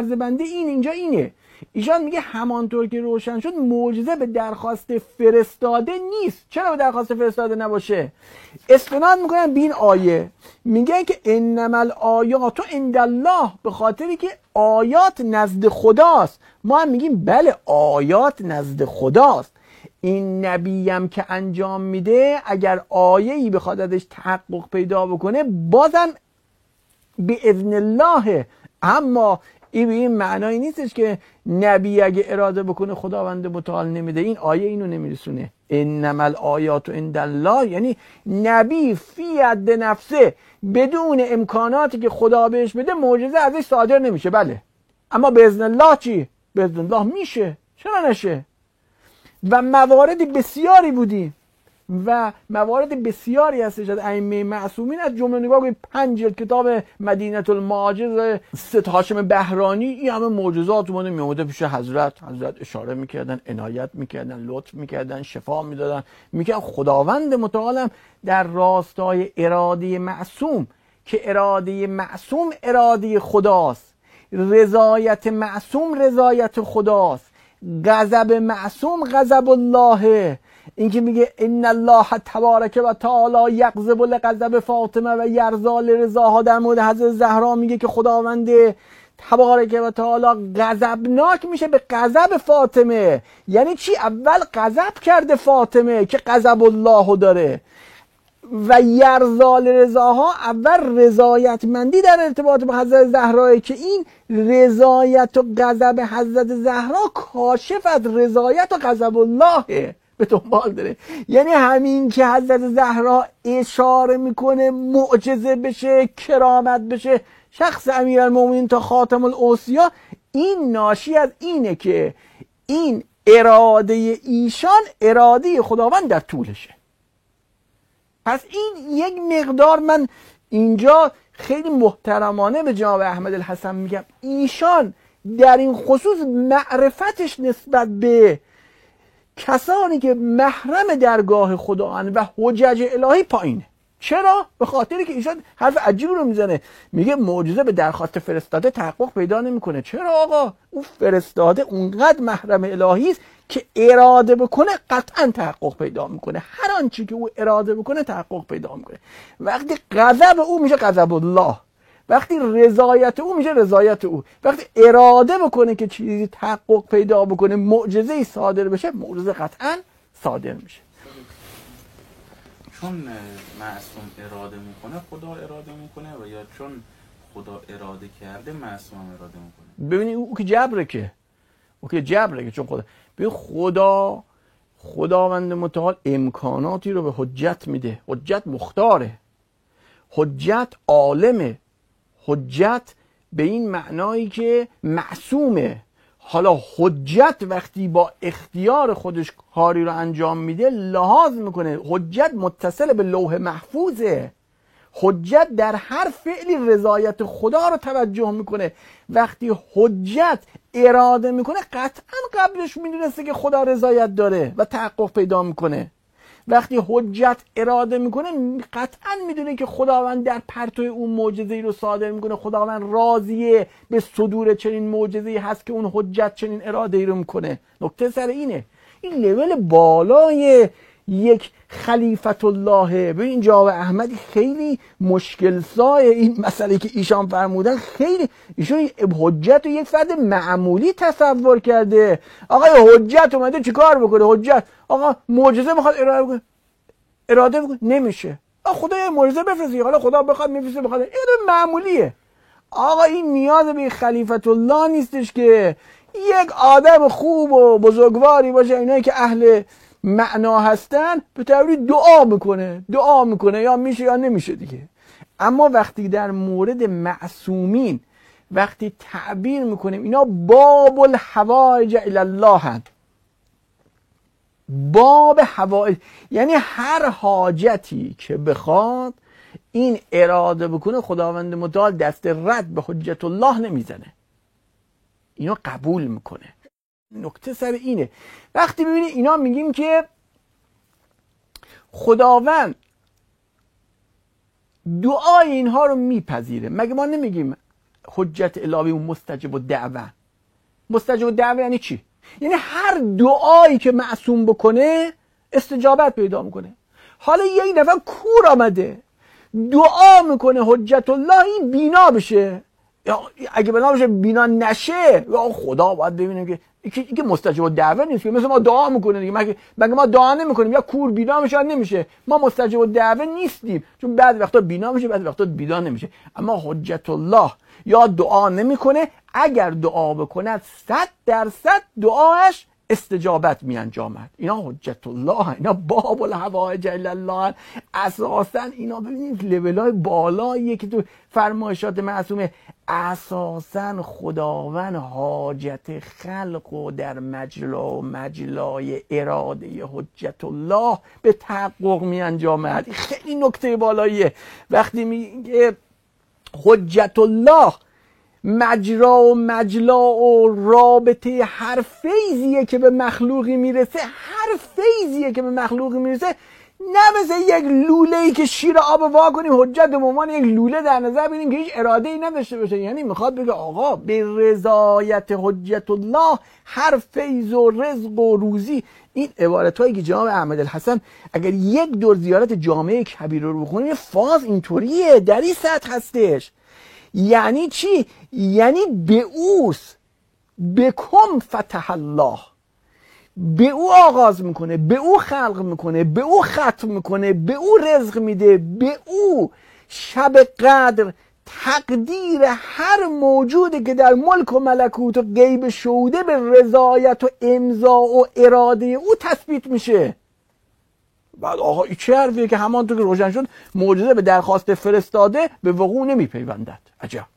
بنده اینجا اینه. ایشان میگه همانطور که روشن شد معجزه به درخواست فرستاده نیست. چرا به درخواست فرستاده نباشه؟ استناد میکنن به این آیه، میگن که انما الآیات عند الله، به خاطری که آیات نزد خداست. ما هم میگیم بله آیات نزد خداست. این نبیم که انجام میده اگر آیه‌ای بخواد ازش تحقق پیدا بکنه بازم به اذن الله. اما این به این معنایی نیستش که نبی اگه اراده بکنه خداوند متعال نمیده. این آیه اینو نمیرسونه. انما الآیات عند الله یعنی نبی فی ید نفسه بدون امکاناتی که خدا بهش بده معجزه ازش صادر نمیشه. بله اما به اذن الله چی؟ به اذن الله میشه، چرا نشه؟ و موارد بسیاری بودیم و موارد بسیاری هستش از ائمه معصومین، از جمله نگاه کنید 5 جلد کتاب مدینه المعاجز سید هاشم بهرانی، این همه معجزات اومده میومده پیش حضرت اشاره میکردن، عنایت میکردن، لطف میکردن، شفا میدادن، میگن خداوند متعالم در راستای اراده معصوم که اراده معصوم اراده خداست، رضایت معصوم رضایت خداست، غضب معصوم غضب الله. این که میگه ان الله تبارک و تعالی یغضب لغضب فاطمه و یرضا لرضاها، در مورد حضرت زهرا میگه که خداوند تبارک و تعالی غضبناک میشه به غضب فاطمه. یعنی چی؟ اول غضب کرده فاطمه که غضب الله داره، و یرضا لرضاها اول رضایتمندی در ارتباط با حضرت زهرا که این رضایت و غضب حضرت زهرا کاشف از رضایت و غضب الله به دنبال داره. یعنی همین که حضرت زهرا اشاره میکنه معجزه بشه، کرامت بشه، شخص امیرالمومنین تا خاتم الاوصیا، این ناشی از اینه که این اراده ایشان اراده خداوند در طولشه. پس این یک مقدار من اینجا خیلی محترمانه به جناب احمد الحسن میگم، ایشان در این خصوص معرفتش نسبت به کسانی که محرم درگاه خدا هستند و حجج الهی پایینه. چرا؟ به خاطری که ایشان حرف عجیب رو میزنه، میگه معجزه به درخواست فرستاده تحقق پیدا نمیکنه. چرا آقا؟ اون فرستاده اونقدر محرم الهی است که اراده بکنه قطعا تحقق پیدا میکنه. هر آنچه که او اراده بکنه تحقق پیدا میکنه. وقتی غضب او میشه غضب الله، وقتی رضایت او میشه رضایت او، وقتی اراده بکنه که چیزی تحقق پیدا بکنه، معجزه‌ای صادر بشه، معجزه قطعا صادر میشه. چون معصوم اراده میکنه خدا اراده میکنه، و یا چون خدا اراده کرده معصوم اراده میکنه؟ ببینید او که جبره که چون خداوند متعال امکاناتی رو به حجت میده. حجت مختاره، حجت عالمه، حجت به این معنایی که معصومه. حالا حجت وقتی با اختیار خودش کاری رو انجام میده لحاظ میکنه. حجت متصل به لوح محفوظه. حجت در هر فعلی رضایت خدا رو توجه میکنه. وقتی حجت اراده میکنه قطعا قبلش میدونسته که خدا رضایت داره و تحقق پیدا میکنه. وقتی حجت اراده میکنه قطعا میدونه که خداوند در پرتو اون معجزه‌ای رو صادر میکنه، خداوند راضیه به صدور چنین معجزه‌ای هست که اون حجت چنین اراده‌ای رو میکنه. نکته سر اینه، این لول بالای یک خلیفت الله. به این جناب احمدی خیلی مشکل سای این مسئله که ایشان فرمودن، خیلی ایشون حجت رو یک فرد معمولی تصور کرده. آقای حجت اومده چیکار بکنه؟ حجت آقا معجزه میخواد اراده بکنه نمیشه، خدا یه معجزه بفرسته، حالا خدا بخواد میفرسته، بخواد، این معمولیه. آقا این نیاز به خلیفت الله نیستش که یک آدم خوب و بزرگواری باشه، اینایی که اهل معنا هستن به تعبیری دعا میکنه یا میشه یا نمیشه دیگه. اما وقتی در مورد معصومین وقتی تعبیر میکنیم اینا باب الحوائج الی الله هست، باب حوائج یعنی هر حاجتی که بخواد این اراده بکنه خداوند متعال دست رد به حجت الله نمیزنه، اینو قبول میکنه. نکته سر اینه. وقتی ببینید اینا میگیم که خداوند دعای اینها رو میپذیره، مگه ما نمیگیم حجت الهی اون مستجب الدعوه. مستجب الدعوه یعنی چی؟ یعنی هر دعایی که معصوم بکنه استجابت پیدا میکنه. حالا یک دفعه کور آمده دعا میکنه حجت الله این بینا بشه، یا اگه بنا بشه بینا نشه، یا خدا باید ببینیم که مستجب الدعوه نیست که مثل ما دعا میکنه دیگه. مگه ما دعا نمیکنیم یا کور بینا میشه نمیشه؟ ما مستجب الدعوه نیستیم، چون بعد وقتا بینا میشه بعد وقتا بینا نمیشه. اما حجت الله یا دعا نمیکنه، اگر دعا بکند 100% دعاش استجابت می انجامد. اینا حجت الله، اینا باب الحوائج الا الله. اساسا اینا ببینید لولای بالاییه که تو فرمایشات معصومه. اساسا خداوند حاجت خلق و در مجلای اراده حجت الله به تحقق می انجامد. خیلی نکته بالاییه. وقتی میگه حجت الله مجرا و مجلا و رابطه هر فیضیه که به مخلوقی میرسه، هر فیضیه که به مخلوقی میرسه، نه مثل یک لوله‌ای که شیر آب وا کنیم حجت به عنوان یک لوله در نظر بگیریم که هیچ اراده‌ای نداشته باشه. یعنی میخواد بگه آقا به رضایت حجت الله هر فیض و رزق و روزی. این عبارتایی که جناب احمد الحسن اگر یک دور زیارت جامعه کبیر رو بخونیم، فاز اینطوریه، در این سطح هستش. یعنی چی؟ یعنی به اوست، بکم فتح الله، به او آغاز میکنه، به او خلق میکنه، به او ختم میکنه، به او رزق میده، به او شب قدر تقدیر هر موجودی که در ملک و ملکوت و غیب شهوده به رضایت و امضا و اراده او تثبیت میشه. بعد آقا این چه حرفیه که همانطور که روشن شد معجزه به درخواست فرستاده به وقوع نمیپیوندد. عجب.